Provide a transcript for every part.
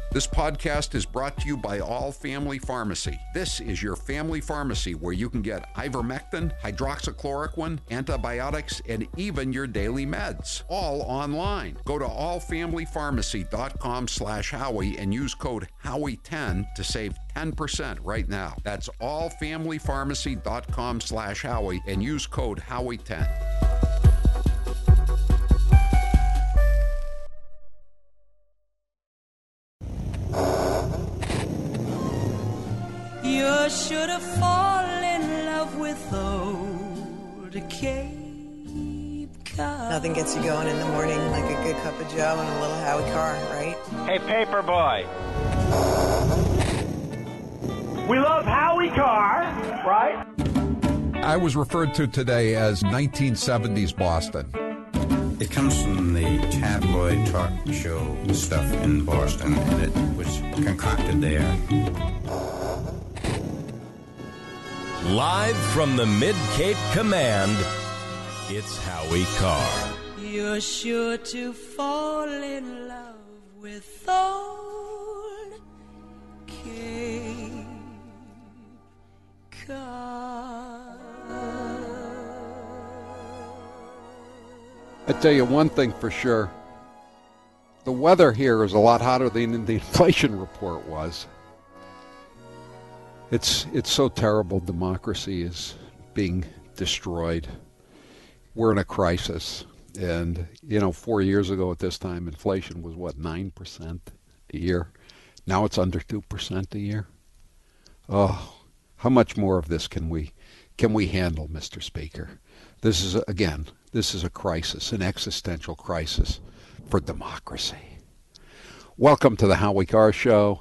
This podcast is brought to you by All Family Pharmacy. This is your family pharmacy where you can get ivermectin, hydroxychloroquine, antibiotics, and even your daily meds. All online. Go to allfamilypharmacy.com/Howie and use code Howie10 to save 10% right now. That's allfamilypharmacy.com/Howie and use code Howie10. You should have fallen in love with old Cape Cod. Nothing gets you going in the morning like a good cup of joe and a little Howie Carr, right? Hey, paper boy. We love Howie Carr, right? I was referred to today as 1970s Boston. It comes from the tabloid talk show stuff in Boston, and it was concocted there. Live from the Mid-Cape Command, it's Howie Carr. You're sure to fall in love with old Cape Cod. I tell you one thing for sure. The weather here is a lot hotter than the inflation report was. It's so terrible. Democracy is being destroyed. We're in a crisis. And, 4 years ago at this time, inflation was, 9% a year? Now it's under 2% a year. Oh, how much more of this can we handle, Mr. Speaker? This is a crisis, an existential crisis for democracy. Welcome to the Howie Carr Show,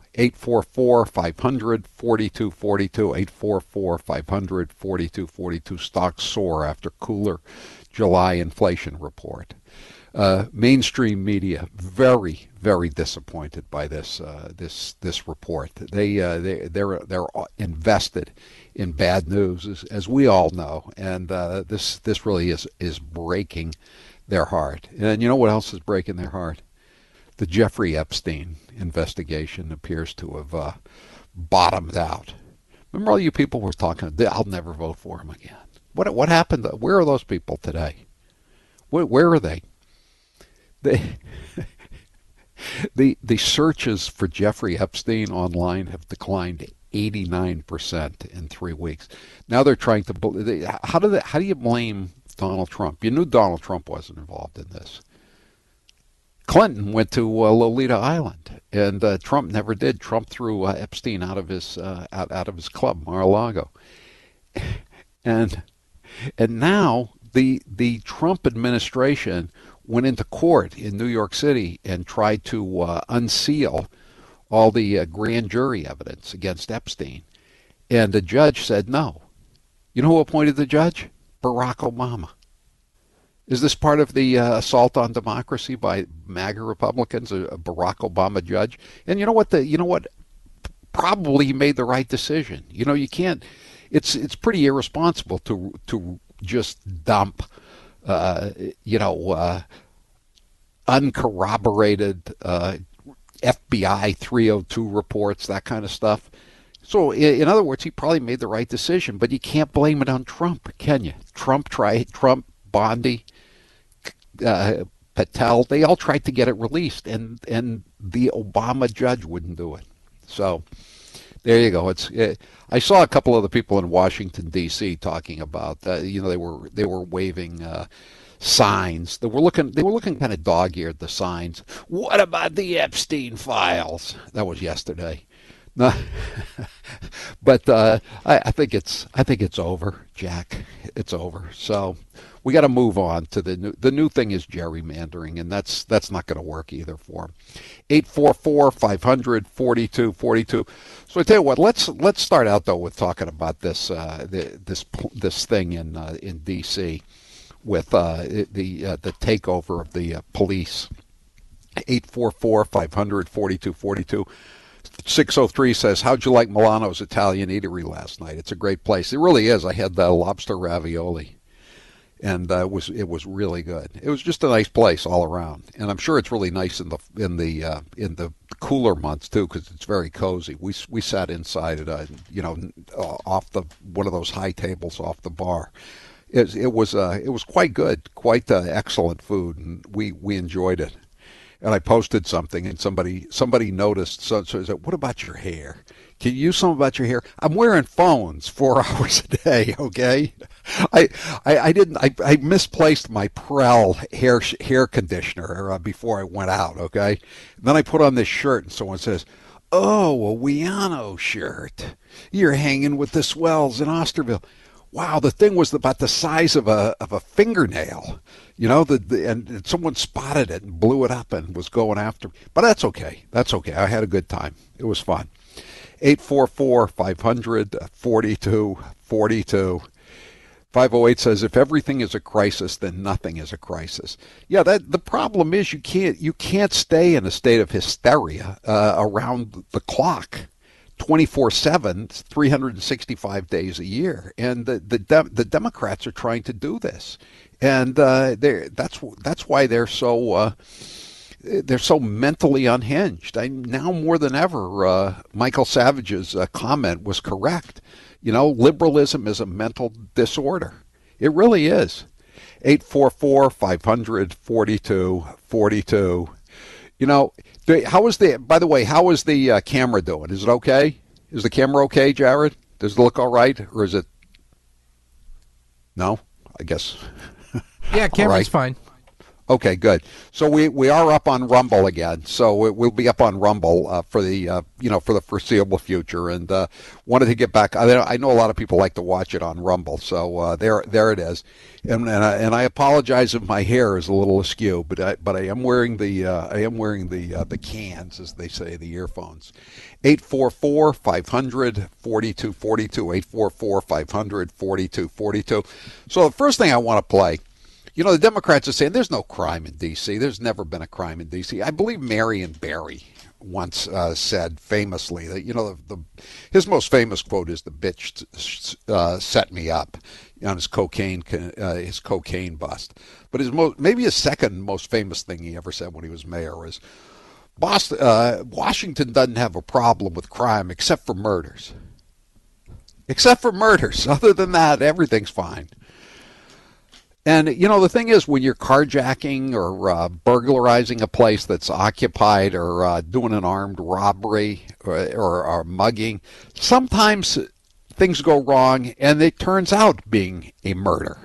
844-500-4242, 844-500-4242. Stocks soar after cooler July inflation report. Mainstream media very, very disappointed by this report. They're invested in bad news, as we all know, and this really is breaking their heart. And you know what else is breaking their heart? The Jeffrey Epstein investigation appears to have bottomed out. Remember all you people were talking, I'll never vote for him again. What happened? Where are those people today? Where are they? The searches for Jeffrey Epstein online have declined 89% in 3 weeks. Now they're trying to. How do you blame Donald Trump? You knew Donald Trump wasn't involved in this. Clinton went to Lolita Island, and Trump never did. Trump threw Epstein out of his club, Mar-a-Lago, and now the Trump administration went into court in New York City and tried to unseal all the grand jury evidence against Epstein, and the judge said no. You know who appointed the judge? Barack Obama. Is this part of the assault on democracy by MAGA Republicans, a Barack Obama judge? And you know what? Probably he made the right decision. You can't. It's pretty irresponsible to just dump, uncorroborated FBI 302 reports, that kind of stuff. So, in other words, he probably made the right decision, but you can't blame it on Trump, can you? Trump, Bondi, Patel, they all tried to get it released, and the Obama judge wouldn't do it. So there you go. I saw a couple of the people in Washington D.C. talking about they were waving signs. They were looking kind of dog-eared, the signs. What about the Epstein files? That was yesterday. No, but I think it's over, Jack. It's over. So we got to move on to the new thing is gerrymandering, and that's not going to work either for him. 844-500-4242. So I tell you what, let's start out though with talking about this thing in D.C. with the takeover of the police. 844-500-4242. 603 says, how'd you like Milano's Italian Eatery last night? It's a great place. It really is. I had the lobster ravioli. and it was really good. It was just a nice place all around, and I'm sure it's really nice in the cooler months too, because it's very cozy. We sat inside at off the one of those high tables off the bar. It was quite good, quite excellent food, and we enjoyed it. And I posted something, and somebody noticed. So I said, "What about your hair? Can you use something about your hair?" I'm wearing phones 4 hours a day. Okay, I didn't. I misplaced my Prel hair conditioner before I went out. Okay, and then I put on this shirt, and someone says, "Oh, a Wiano shirt. You're hanging with the swells in Osterville." Wow, the thing was about the size of a fingernail, and someone spotted it and blew it up and was going after me. But that's okay. That's okay. I had a good time. It was fun. 844-500-4242. 508 says, if everything is a crisis, then nothing is a crisis. Yeah, the problem is you can't stay in a state of hysteria around the clock. 24/7, 365 days a year, and the Democrats are trying to do this, and that's why they're so mentally unhinged. Now more than ever, Michael Savage's comment was correct. Liberalism is a mental disorder. It really is. 844-500-4242. By the way, how is the camera doing? Is it okay? Is the camera okay, Jared? Does it look all right? Or is it? No? I guess. Yeah, camera's fine. Okay, good. So we are up on Rumble again. So we'll be up on Rumble for the foreseeable future. And wanted to get back. I know a lot of people like to watch it on Rumble. So there it is. And I apologize if my hair is a little askew, but I am wearing the cans, as they say, the earphones. 844-500-4242. 844-500-4242. So the first thing I want to play. The Democrats are saying there's no crime in D.C. There's never been a crime in D.C. I believe Marion Barry once said famously that, his most famous quote is, "The bitch set me up," on his cocaine bust. But maybe his second most famous thing he ever said when he was mayor was, Washington doesn't have a problem with crime except for murders. Except for murders. Other than that, everything's fine. And, the thing is, when you're carjacking or burglarizing a place that's occupied or doing an armed robbery or mugging, sometimes things go wrong and it turns out being a murder,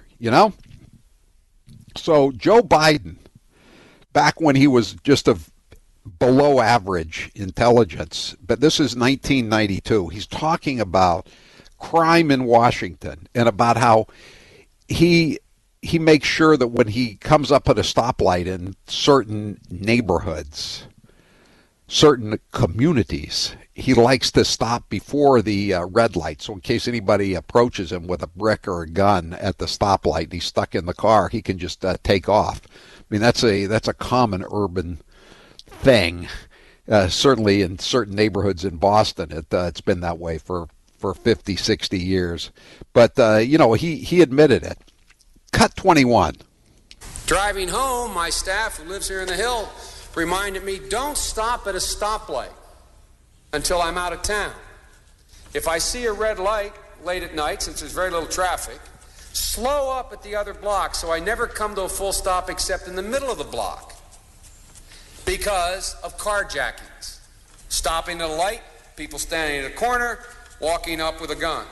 So Joe Biden, back when he was just a below average intelligence, but this is 1992, he's talking about crime in Washington and about how he makes sure that when he comes up at a stoplight in certain neighborhoods, certain communities, he likes to stop before the red light. So in case anybody approaches him with a brick or a gun at the stoplight and he's stuck in the car, he can just take off. I mean, that's a common urban thing. Certainly in certain neighborhoods in Boston, it's been that way for 50, 60 years. But, he admitted it. Cut 21. Driving home, my staff who lives here in the Hill reminded me, don't stop at a stoplight until I'm out of town. If I see a red light late at night, since there's very little traffic, slow up at the other block so I never come to a full stop except in the middle of the block because of carjackings. Stopping at a light, people standing at a corner, walking up with a gun.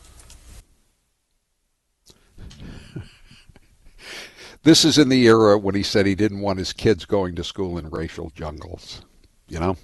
This is in the era when he said he didn't want his kids going to school in racial jungles, Now,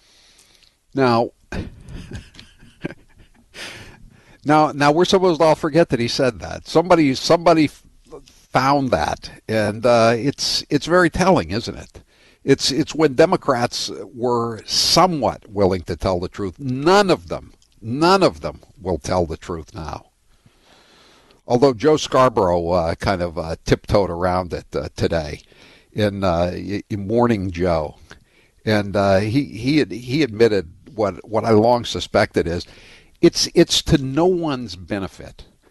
now we're supposed to all forget that he said that. Somebody found that, and it's very telling, isn't it? It's when Democrats were somewhat willing to tell the truth. None of them will tell the truth now. Although Joe Scarborough kind of tiptoed around it today in Morning Joe, and he admitted what I long suspected is it's to no one's benefit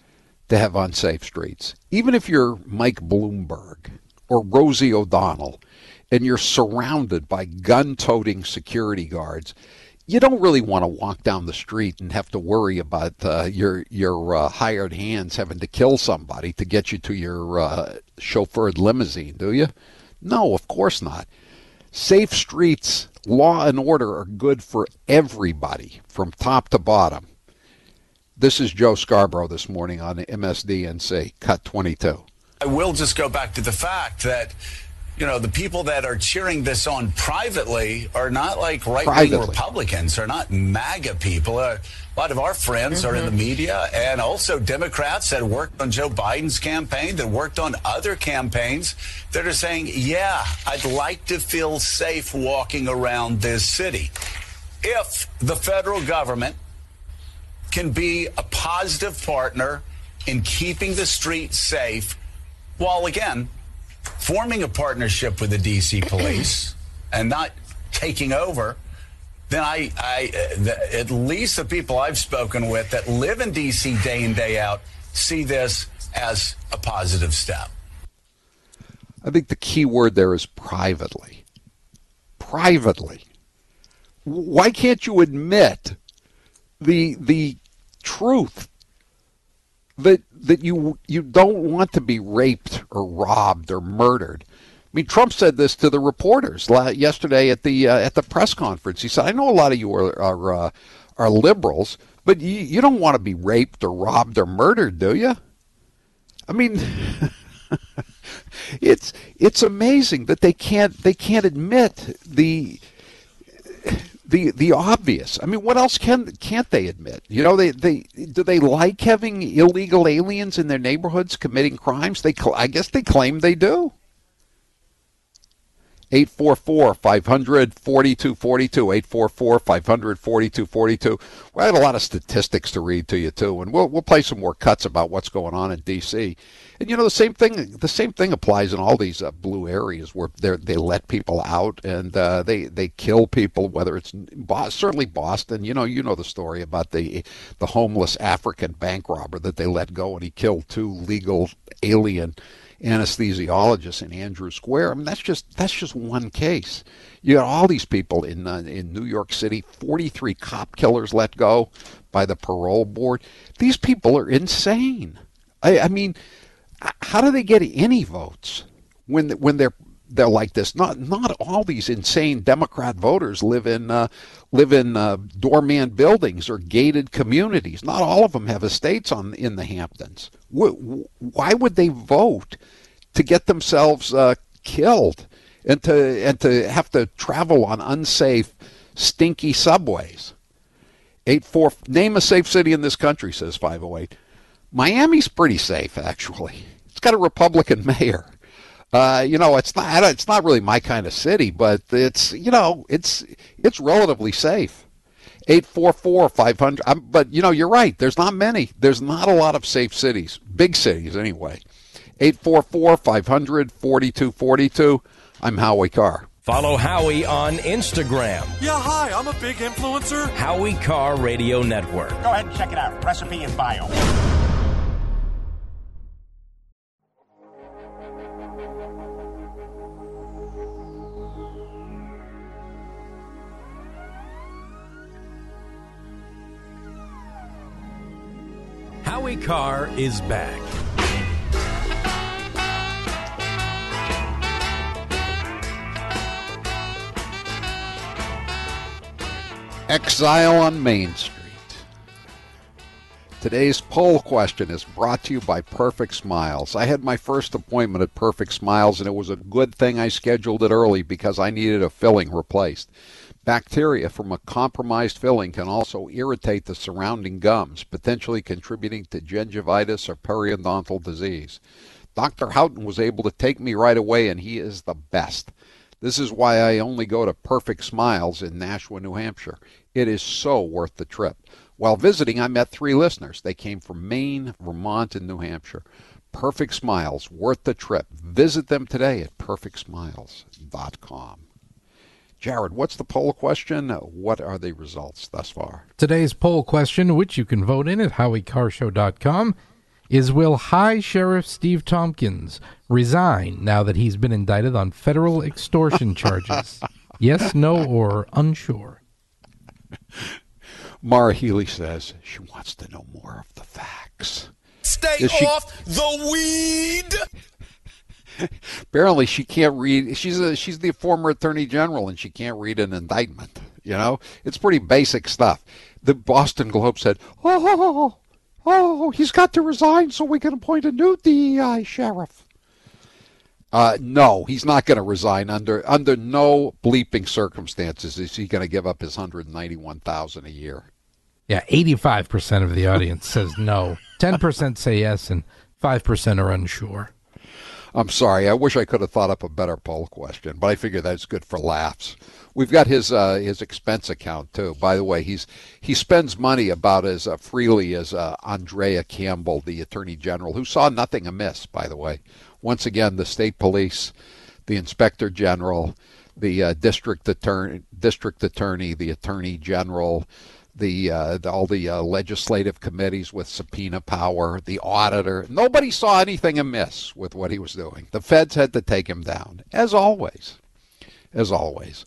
to have unsafe streets. Even if you're Mike Bloomberg or Rosie O'Donnell and you're surrounded by gun-toting security guards, you don't really want to walk down the street and have to worry about your hired hands having to kill somebody to get you to your chauffeured limousine, do you? No, of course not. Safe streets, law and order are good for everybody from top to bottom. This is Joe Scarborough this morning on MSDNC, Cut 22. I will just go back to the fact that, the people that are cheering this on privately are not like right-wing Republicans, are not MAGA people. A lot of our friends are in the media, and also Democrats that worked on Joe Biden's campaign, that worked on other campaigns, that are saying, yeah, I'd like to feel safe walking around this city. If the federal government can be a positive partner in keeping the streets safe, while, again, forming a partnership with the D.C. police and not taking over, then at least the people I've spoken with that live in D.C. day in, day out, see this as a positive step. I think the key word there is privately. Privately. Why can't you admit the truth that you don't want to be raped or robbed or murdered? I mean, Trump said this to the reporters yesterday at the press conference. He said, "I know a lot of you are liberals, but you don't want to be raped or robbed or murdered, do you?" I mean, it's amazing that they can't admit the obvious. I mean, what else can't they admit? Do they like having illegal aliens in their neighborhoods committing crimes? I guess they claim they do. 844-500-4242, 844-500-4242. Well, I have a lot of statistics to read to you too, and we'll play some more cuts about what's going on in D.C. And the same thing applies in all these blue areas where they let people out and they kill people. Whether it's certainly Boston, you know the story about the homeless African bank robber that they let go and he killed 2 legal alien anesthesiologists in Andrews Square. I mean, that's just one case. You got all these people in New York City. 43 cop killers let go by the parole board. These people are insane. I mean, how do they get any votes when they're like this? Not all these insane Democrat voters live in doorman buildings or gated communities. Not all of them have estates in the Hamptons. Why would they vote to get themselves killed and to have to travel on unsafe, stinky subways? Name a safe city in this country, says 508. Miami's pretty safe, actually. It's got a Republican mayor. It's not really my kind of city, but it's relatively safe. 844-500. But you're right. There's not many. There's not a lot of safe cities, big cities anyway. 844-500-4242. I'm Howie Carr. Follow Howie on Instagram. Yeah, hi, I'm a big influencer. Howie Carr Radio Network. Go ahead and check it out. Recipe in bio. Howie Carr is back. Exile on Main Street. Today's poll question is brought to you by Perfect Smiles. I had my first appointment at Perfect Smiles, and it was a good thing I scheduled it early because I needed a filling replaced. Bacteria from a compromised filling can also irritate the surrounding gums, potentially contributing to gingivitis or periodontal disease. Dr. Houghton was able to take me right away, and he is the best. This is why I only go to Perfect Smiles in Nashua, New Hampshire. It is so worth the trip. While visiting, I met 3 listeners. They came from Maine, Vermont, and New Hampshire. Perfect Smiles, worth the trip. Visit them today at perfectsmiles.com. Jared, what's the poll question? What are the results thus far? Today's poll question, which you can vote in at HowieCarShow.com, Will High Sheriff Steve Tompkins resign now that he's been indicted on federal extortion charges? Yes, no, or unsure? Mara Healy says she wants to know more of the facts. Stay off the weed! Apparently she can't read. She's the former attorney general, and she can't read an indictment. You know, it's pretty basic stuff. The Boston Globe said, oh, he's got to resign so we can appoint a new DEI sheriff. No, he's not going to resign under no bleeping circumstances is he going to give up his $191,000 a year. Yeah, 85% of the audience says no. 10% say yes, and 5% are unsure. I'm sorry. I wish I could have thought up a better poll question, but I figure that's good for laughs. We've got his expense account too. By the way, he spends money about as freely as Andrea Campbell, the Attorney General, who saw nothing amiss. By the way, once again, the state police, the Inspector General, the district attorney, the Attorney General, all the legislative committees with subpoena power, the auditor. Nobody saw anything amiss with what he was doing. The feds had to take him down, as always. As always.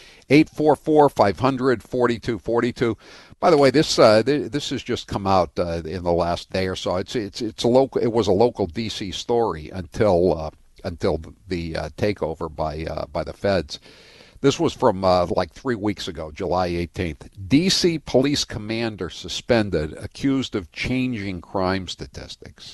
844-500-4242. By the way, this has just come out in the last day or so. It's a local. It was a local D.C. story until the takeover by the feds. This was from like 3 weeks ago, July 18th. D.C. police commander suspended, accused of changing crime statistics.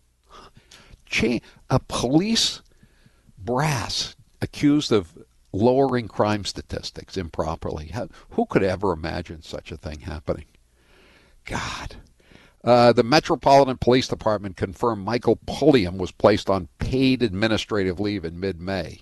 A police brass accused of lowering crime statistics improperly. Who could ever imagine such a thing happening? God. The Metropolitan Police Department confirmed Michael Pulliam was placed on paid administrative leave in mid-May.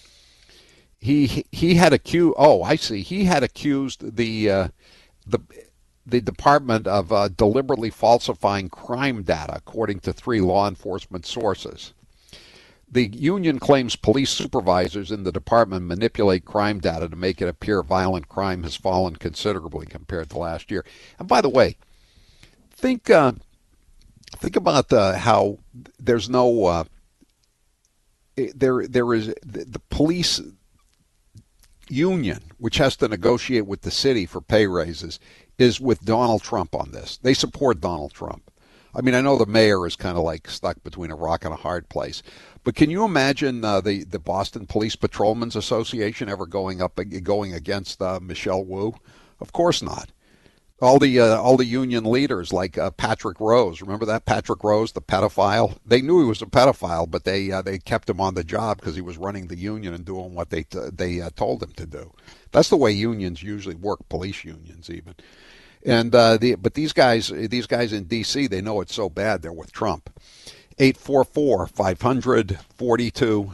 He had accused. Oh, I see. He had accused the department of deliberately falsifying crime data, according to 3 law enforcement sources. The union claims police supervisors in the department manipulate crime data to make it appear violent crime has fallen considerably compared to last year. And by the way, think about how there's no there is the police union, which has to negotiate with the city for pay raises, is with Donald Trump on this. They support Donald Trump. I mean, I know the mayor is kind of like stuck between a rock and a hard place, but can you imagine the Boston Police Patrolmen's Association ever going against Michelle Wu? Of course not. All the union leaders like Patrick Rose. Remember that Patrick Rose, the pedophile? They knew he was a pedophile, but they kept him on the job because he was running the union and doing what they told him to do. That's the way unions usually work, police unions even. And but these guys in D.C., they know it's so bad they're with Trump. 844-500-4242.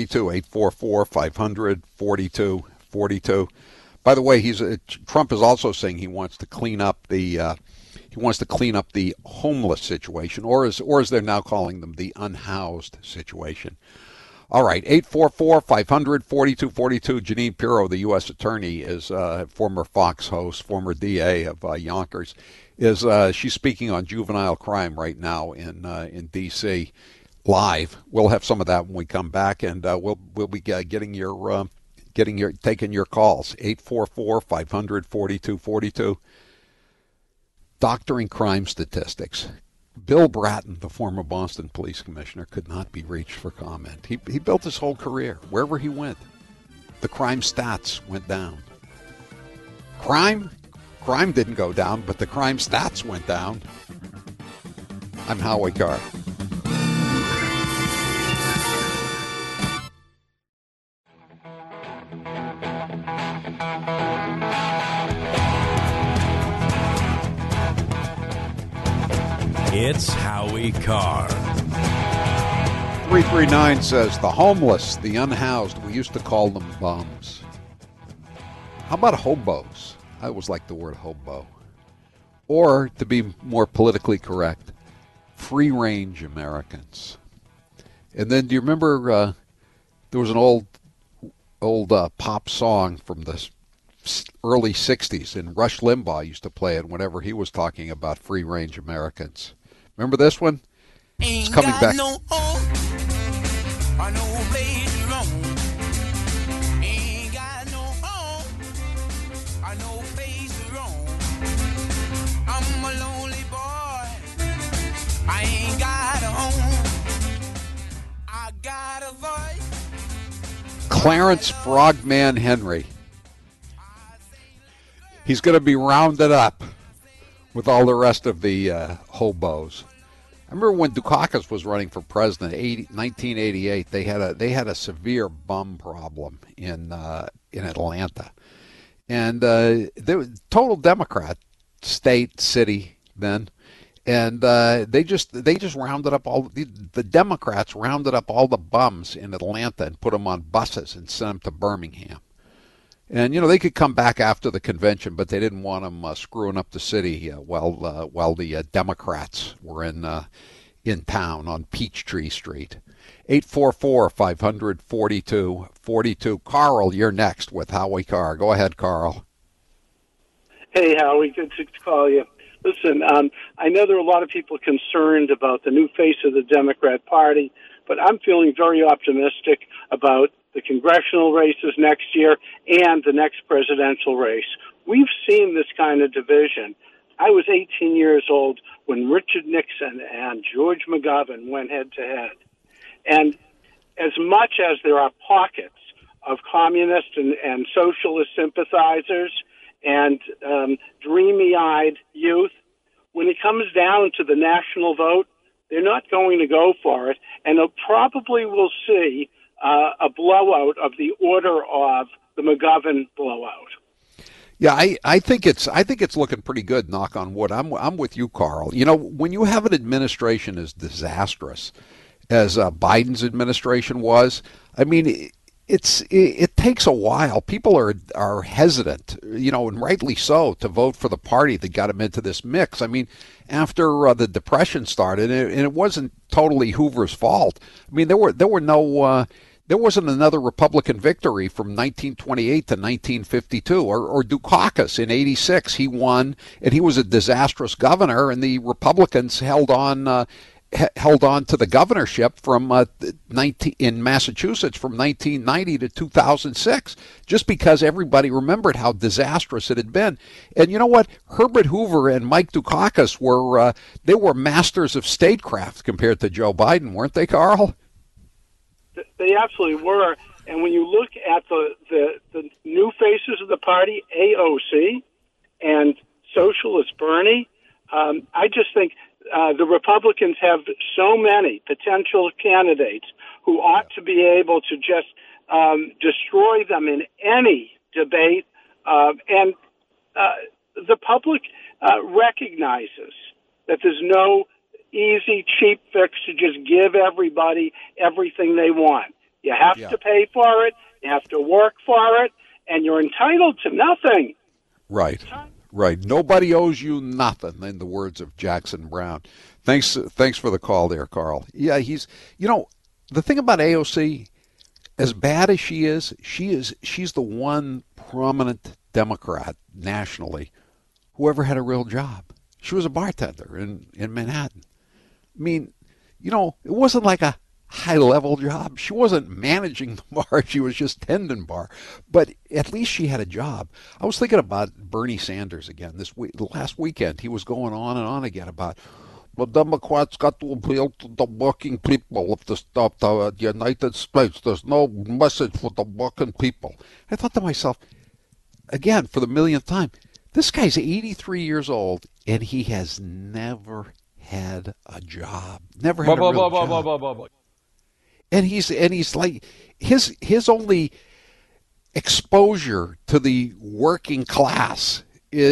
844-500-4242. By the way, Trump is also saying he wants to clean up the homeless situation, or as they're now calling them, the unhoused situation. All right, 844-500-4242. Jeanine Pirro, the U.S. attorney, is former Fox host, former DA of Yonkers, she's speaking on juvenile crime right now in D.C. live. We'll have some of that when we come back, and we'll be taking your calls. 844-500-4242. Doctoring crime statistics. Bill Bratton, the former Boston police commissioner, could not be reached for comment. He built his whole career. Wherever he went, the crime stats went down. Crime didn't go down, but the crime stats went down. I'm Howie Carr. It's Howie Carr. 339 says, the homeless, the unhoused, we used to call them bums. How about hobos? I always like the word hobo. Or, to be more politically correct, free-range Americans. And then, do you remember there was an old pop song from the early 60s, and Rush Limbaugh used to play it whenever he was talking about free-range Americans. Remember this one? It's coming back. No home, or no place to roam. Ain't got no home, or no place to roam. I'm a lonely boy. I ain't got a home. I got a voice. Clarence Frogman Henry. He's going to be rounded up with all the rest of the hobos. I remember when Dukakis was running for president, 1988. They had a severe bum problem in Atlanta, and they were total Democrat state city then, and they just rounded up all the Democrats rounded up all the bums in Atlanta and put them on buses and sent them to Birmingham. And, they could come back after the convention, but they didn't want them screwing up the city while the Democrats were in town on Peachtree Street. 844-500-4242. Carl, you're next with Howie Carr. Go ahead, Carl. Hey, Howie. Good to call you. Listen, I know there are a lot of people concerned about the new face of the Democrat Party, but I'm feeling very optimistic about the congressional races next year and the next presidential race. We've seen this kind of division. I was 18 years old when Richard Nixon and George McGovern went head-to-head. And as much as there are pockets of communist and socialist sympathizers and dreamy-eyed youth, when it comes down to the national vote, they're not going to go for it, and probably will see a blowout of the order of the McGovern blowout. Yeah, I think it's looking pretty good. Knock on wood. I'm with you, Carl. When you have an administration as disastrous as Biden's administration was, I mean, it takes a while. People are hesitant, and rightly so, to vote for the party that got them into this mix. I mean, after the Depression started, and it wasn't totally Hoover's fault. I mean, there wasn't another Republican victory from 1928 to 1952, or Dukakis in '86. He won, and he was a disastrous governor, and the Republicans held on to the governorship from in Massachusetts from 1990 to 2006, just because everybody remembered how disastrous it had been. And you know what? Herbert Hoover and Mike Dukakis were masters of statecraft compared to Joe Biden, weren't they, Carl? They absolutely were. And when you look at the new faces of the party, AOC and Socialist Bernie, I just think the Republicans have so many potential candidates who ought to be able to just destroy them in any debate. And the public recognizes that there's no easy, cheap fix to just give everybody everything they want. You have to pay for it, you have to work for it, and you're entitled to nothing. Right. Nobody owes you nothing, in the words of Jackson Brown. Thanks for the call there, Carl. Yeah, he's, the thing about AOC, as bad as she's the one prominent Democrat nationally who ever had a real job. She was a bartender in Manhattan. I mean, it wasn't like a high-level job. She wasn't managing the bar. She was just tending bar. But at least she had a job. I was thinking about Bernie Sanders again last weekend. He was going on and on again about, the Democrats got to appeal to the working people of the United States. There's no message for the working people. I thought to myself, again, for the millionth time, this guy's 83 years old, and he has never had a job. Never had a real job. And he's like, his only exposure to the working class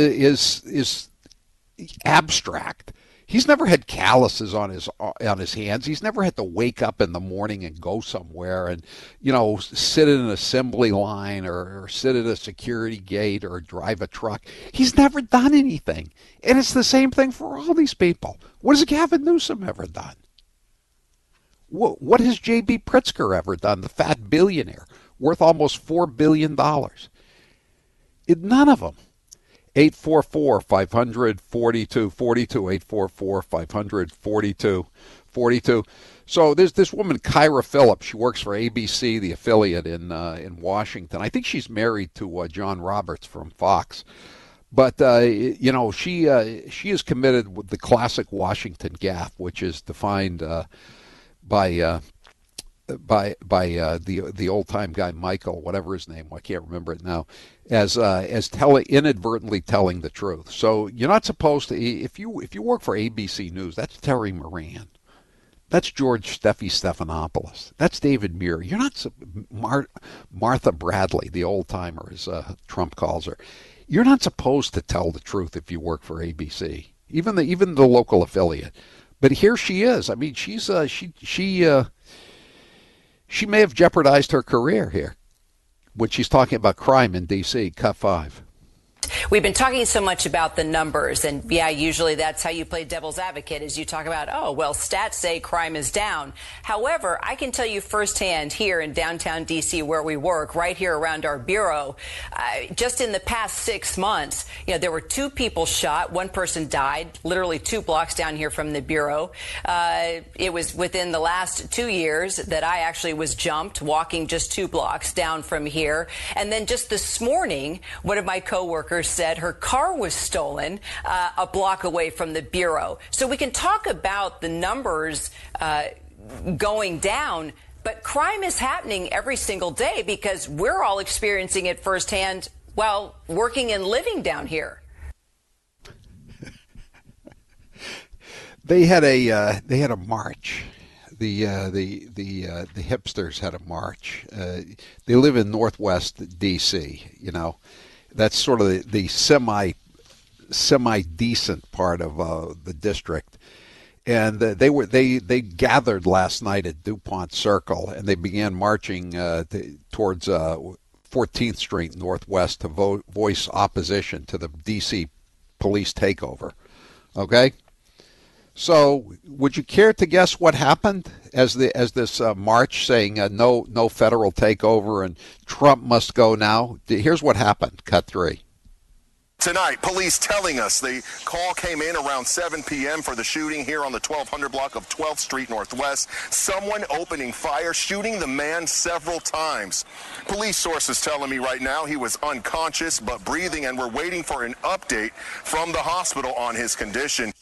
is abstract. He's never had calluses on his hands. He's never had to wake up in the morning and go somewhere and, sit in an assembly line or sit at a security gate or drive a truck. He's never done anything. And it's the same thing for all these people. What has Gavin Newsom ever done? What has J.B. Pritzker ever done, the fat billionaire, worth almost $4 billion? None of them. 844-500-4242, 844-500-4242. So there's this woman, Kyra Phillips. She works for ABC, the affiliate in Washington. I think she's married to John Roberts from Fox. But she is committed with the classic Washington gaffe, which is defined by the old time guy Michael, whatever his name, I can't remember it now, as inadvertently telling the truth. So you're not supposed to, if you work for ABC News, that's Terry Moran. That's George Stephanopoulos. That's David Muir. You're not Martha Bradley, the old timer, as Trump calls her. You're not supposed to tell the truth if you work for ABC, even the local affiliate. But here she is. I mean, she may have jeopardized her career here when she's talking about crime in D.C. Cut 5. We've been talking so much about the numbers, and usually that's how you play devil's advocate, is you talk about, stats say crime is down. However, I can tell you firsthand here in downtown D.C. where we work, right here around our bureau, just in the past 6 months, there were 2 people shot. 1 person died, literally 2 blocks down here from the bureau. It was within the last 2 years that I actually was jumped, walking just 2 blocks down from here. And then just this morning, one of my coworkers said her car was stolen a block away from the bureau. So we can talk about the numbers going down, but crime is happening every single day because we're all experiencing it firsthand while working and living down here. They had a march. The hipsters had a march. They live in Northwest D.C. That's sort of the semi-decent part of the district. And they gathered last night at DuPont Circle, and they began marching towards 14th Street Northwest to voice opposition to the D.C. police takeover. Okay? So would you care to guess what happened as this march saying no federal takeover and Trump must go now? Here's what happened. Cut 3. Tonight, police telling us the call came in around 7 p.m. for the shooting here on the 1200 block of 12th Street Northwest. Someone opening fire, shooting the man several times. Police sources telling me right now he was unconscious but breathing, and we're waiting for an update from the hospital on his condition.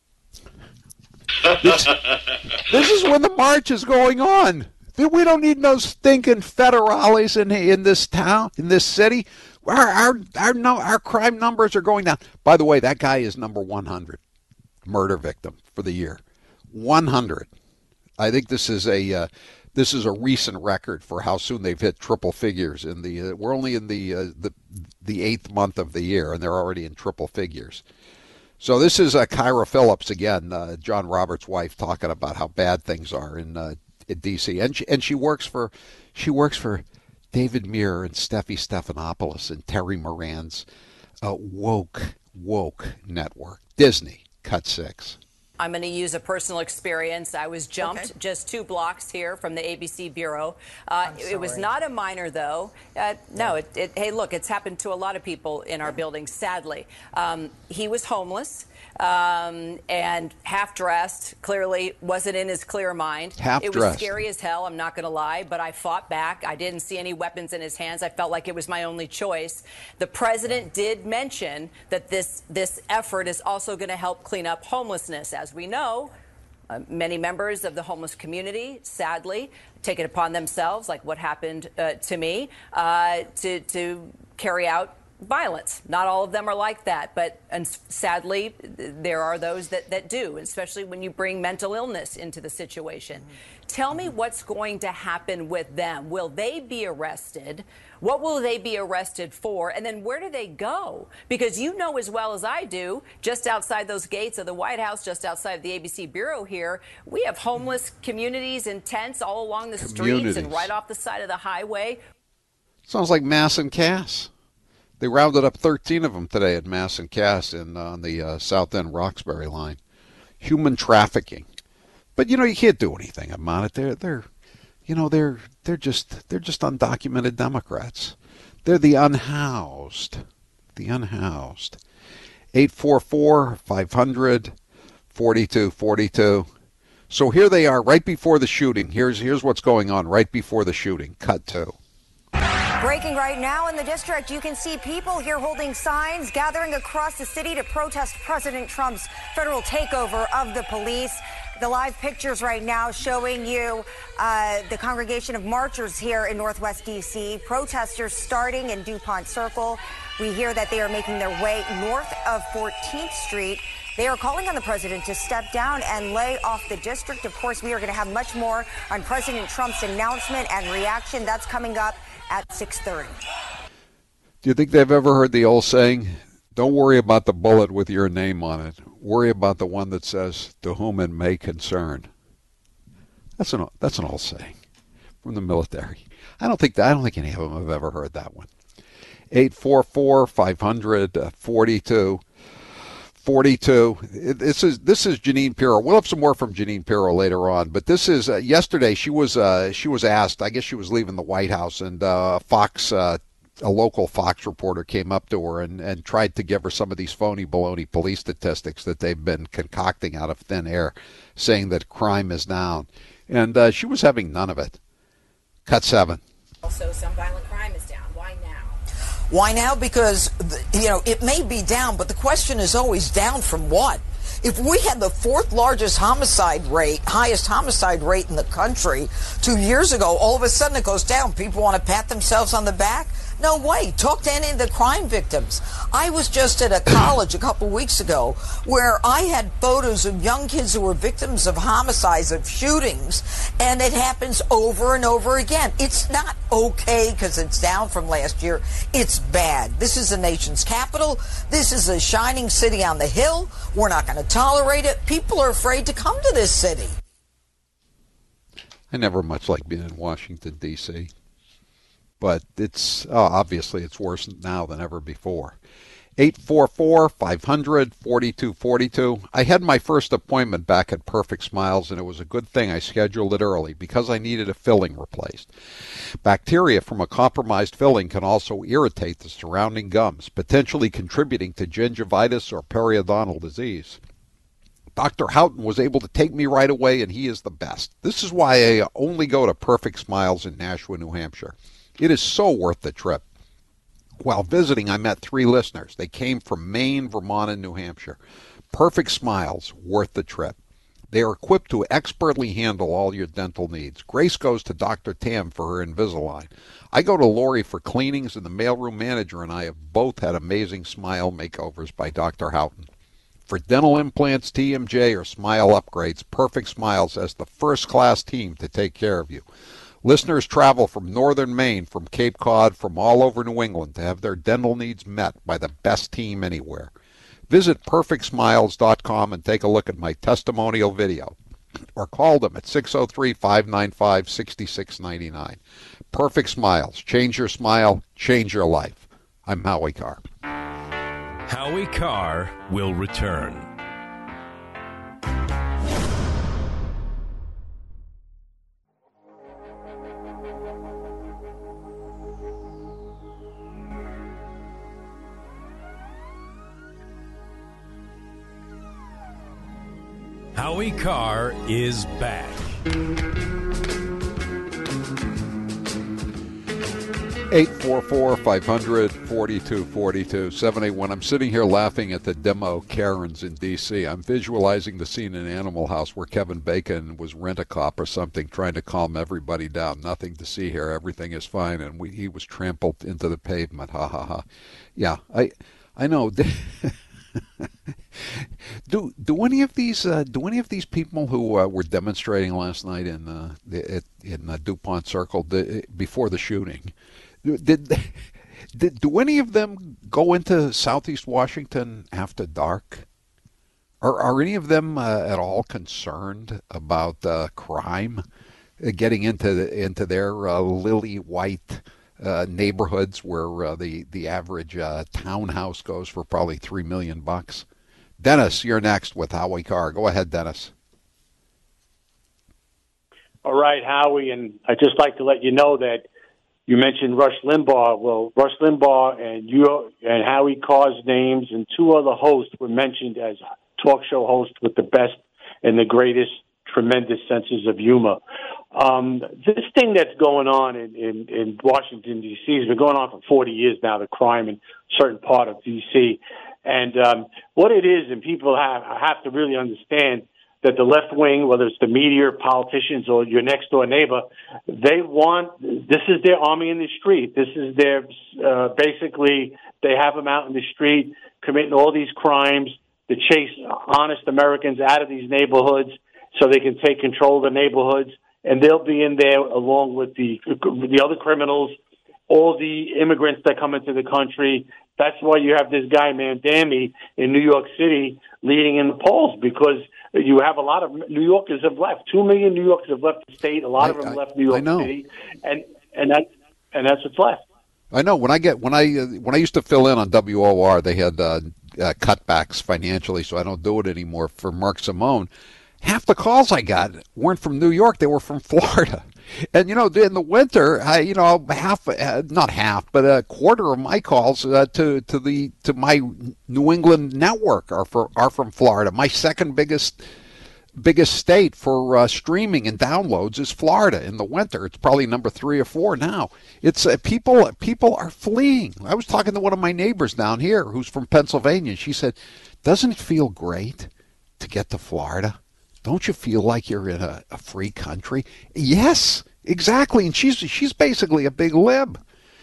This is when the march is going on. We don't need no stinking federales in this town, in this city. Our crime numbers are going down. By the way, that guy is number 100 murder victim for the year. 100. I think this is a recent record for how soon they've hit triple figures. We're only in the 8th month of the year, and they're already in triple figures. So this is Kyra Phillips again, John Roberts' wife, talking about how bad things are in D.C. And she works for David Muir and Stephanopoulos and Terry Moran's woke network. Disney, Cut 6. I'm going to use a personal experience. I was jumped just 2 blocks here from the ABC Bureau. It was not a minor, though. No, hey, look, it's happened to a lot of people in our building, sadly. He was homeless and half-dressed, clearly wasn't in his clear mind. Half-dressed. It was scary as hell, I'm not going to lie, but I fought back. I didn't see any weapons in his hands. I felt like it was my only choice. The president did mention that this effort is also going to help clean up homelessness. As we know, many members of the homeless community, sadly, take it upon themselves, like what happened to me, to carry out violence. Not all of them are like that, but sadly, there are those that do, especially when you bring mental illness into the situation. Tell me what's going to happen with them. Will they be arrested? What will they be arrested for? And then where do they go? Because you know as well as I do, just outside those gates of the White House, just outside of the ABC Bureau here, we have homeless communities and tents all along the streets and right off the side of the highway. Sounds like Mass and Cass. They rounded up 13 of them today at Mass and Cass on the South End Roxbury line. Human trafficking. But you can't do anything about it. They're just undocumented Democrats. They're the unhoused. the unhoused. 844-500-4242. So here they are right before the shooting. Here's what's going on right before the shooting. Cut to. Breaking right now in the district, you can see people here holding signs, gathering across the city to protest President Trump's federal takeover of the police. The live pictures right now showing you the congregation of marchers here in Northwest D.C. Protesters starting in DuPont Circle. We hear that they are making their way north of 14th Street. They are calling on the president to step down and lay off the district. Of course, we are going to have much more on President Trump's announcement and reaction. That's coming up at 6:30. Do you think they've ever heard the old saying, don't worry about the bullet with your name on it. Worry about the one that says, to whom it may concern. That's an old saying from the military. I don't think any of them have ever heard that one. 844-500-4242. This is Jeanine Pirro. We'll have some more from Jeanine Pirro later on, but this is yesterday. She was asked. I guess she was leaving the White House, and Fox, a local Fox reporter, came up to her and tried to give her some of these phony baloney police statistics that they've been concocting out of thin air, saying that crime is down, and she was having none of it. Cut 7. Also, some violent crime is down. Why now? Why now? Because, it may be down, but the question is always down from what? If we had the fourth largest highest homicide rate in the country 2 years ago, all of a sudden it goes down. People want to pat themselves on the back? No way. Talk to any of the crime victims. I was just at a college a couple weeks ago where I had photos of young kids who were victims of homicides, of shootings, and it happens over and over again. It's not okay because it's down from last year. It's bad. This is the nation's capital. This is a shining city on the hill. We're not going to tolerate it. People are afraid to come to this city. I never much like being in Washington, D.C., but it's obviously it's worse now than ever before. 844-500-4242. I had my first appointment back at Perfect Smiles, and it was a good thing I scheduled it early because I needed a filling replaced. Bacteria from a compromised filling can also irritate the surrounding gums, potentially contributing to gingivitis or periodontal disease. Dr. Houghton was able to take me right away, and he is the best. This is why I only go to Perfect Smiles in Nashua, New Hampshire. It is so worth the trip. While visiting, I met 3 listeners. They came from Maine, Vermont, and New Hampshire. Perfect Smiles, worth the trip. They are equipped to expertly handle all your dental needs. Grace goes to Dr. Tam for her Invisalign. I go to Lori for cleanings, and the mailroom manager and I have both had amazing smile makeovers by Dr. Houghton. For dental implants, TMJ, or smile upgrades, Perfect Smiles has the first-class team to take care of you. Listeners travel from northern Maine, from Cape Cod, from all over New England to have their dental needs met by the best team anywhere. Visit PerfectSmiles.com and take a look at my testimonial video, or call them at 603-595-6699. Perfect Smiles. Change your smile, change your life. I'm Howie Carr. Howie Carr will return. Howie Carr is back. 844-500-4242, 781. I'm sitting here laughing at the demo Karens in D.C. I'm visualizing the scene in Animal House where Kevin Bacon was Rent-A-Cop or something, trying to calm everybody down. Nothing to see here. Everything is fine. And he was trampled into the pavement. Ha, ha, ha. Yeah, I know. Do any of these people who were demonstrating last night in DuPont Circle before the shooting, do any of them go into Southeast Washington after dark? Are any of them at all concerned about crime getting into their lily white neighborhoods where the average townhouse goes for probably $3 million? Dennis, you're next with Howie Carr. Go ahead, Dennis. All right, Howie, and I'd just like to let you know that You mentioned Rush Limbaugh. Well, Rush Limbaugh and Howie Carr's names and two other hosts were mentioned as talk show hosts with the best and the greatest tremendous senses of humor. This thing that's going on in Washington, D.C. has been going on for 40 years now, the crime in a certain part of D.C. And what it is, and people have to really understand that the left wing, whether it's the media, or politicians, or your next door neighbor, this is their army in the street. This is their, basically, they have them out in the street committing all these crimes to chase honest Americans out of these neighborhoods so they can take control of the neighborhoods. And they'll be in there along with the other criminals, all the immigrants that come into the country. That's why you have this guy, Mandami, in New York City leading in the polls, because you have a lot of New Yorkers have left. 2 million New Yorkers have left the state. A lot of them left New York City, and that's what's left. I know. When I used to fill in on WOR, they had cutbacks financially, so I don't do it anymore for Mark Simone. Half the calls I got weren't from New York; they were from Florida. And in the winter, not half, but a quarter of my calls to my New England network are from Florida. My second biggest state for streaming and downloads is Florida in the winter. It's probably number 3 or 4 now. It's people are fleeing. I was talking to one of my neighbors down here who's from Pennsylvania. She said, "Doesn't it feel great to get to Florida? Don't you feel like you're in a free country?" Yes, exactly. And she's basically a big lib.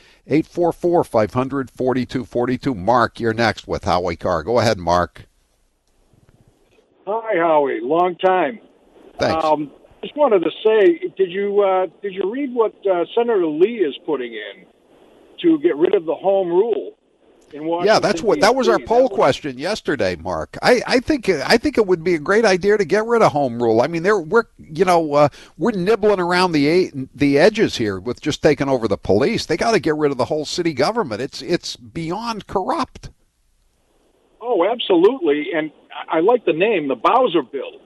844-500-4242. Mark, you're next with Howie Carr. Go ahead, Mark. Hi, Howie. Long time. Thanks. Just wanted to say, did you read what Senator Lee is putting in to get rid of the home rule in Washington? Yeah, that was our poll question yesterday, Mark. I think it would be a great idea to get rid of home rule. I mean, we're nibbling around the edges here with just taking over the police. They got to get rid of the whole city government. It's beyond corrupt. Oh, absolutely. And I like the name, the Bowser Bill.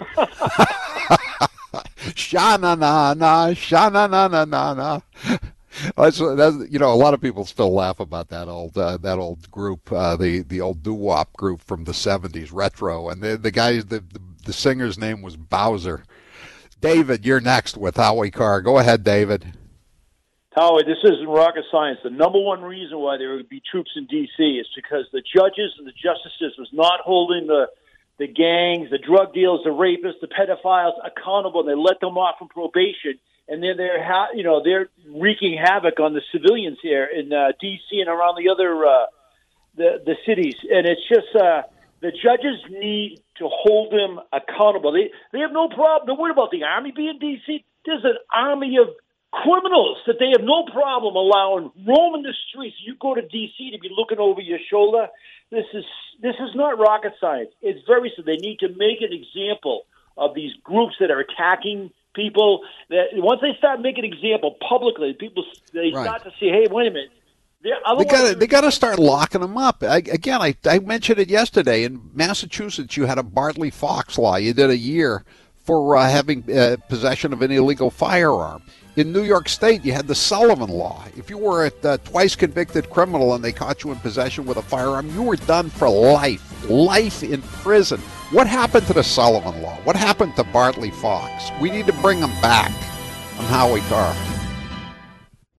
Sha-na-na-na, sha-na-na-na-na-na. A lot of people still laugh about that old group, the old doo-wop group from the 70s, retro, and the guy, the singer's name was Bowser. David, you're next with Howie Carr. Go ahead, David. Howie, this isn't rocket science. The number one reason why there would be troops in D.C. is because the judges and the justices was not holding the gangs, the drug dealers, the rapists, the pedophiles accountable, and they let them off from probation. And then they're wreaking havoc on the civilians here in D.C. and around the other the cities. And it's just the judges need to hold them accountable. They have no problem. They're worried about the army being D.C. There's an army of criminals that they have no problem allowing roam in the streets. You go to D.C. to be looking over your shoulder. This is not rocket science. It's very simple. They need to make an example of these groups that are attacking people. That once they start making an example publicly, people start to say, "Hey, wait a minute." They got to start locking them up. I mentioned it yesterday. In Massachusetts, you had a Bartley Fox law. You did a year for having possession of an illegal firearm. In New York State, you had the Sullivan Law. If you were a twice convicted criminal and they caught you in possession with a firearm, you were done for life in prison. What happened to the Sullivan Law? What happened to Bartley Fox? We need to bring them back. I'm Howie Carr.